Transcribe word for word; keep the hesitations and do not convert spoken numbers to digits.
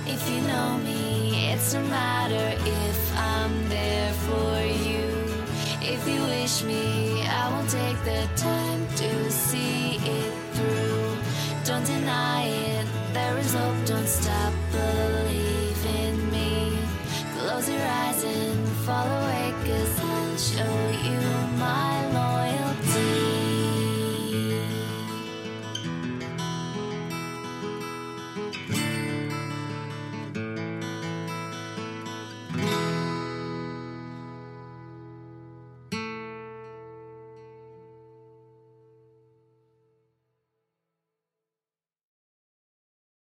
If you know me, it's no matter if I'm there for you. If you wish me, I won't take the time to see it through. Don't deny it, there is hope, don't stop, believe in me. Close your eyes and fall away, 'cause I'll show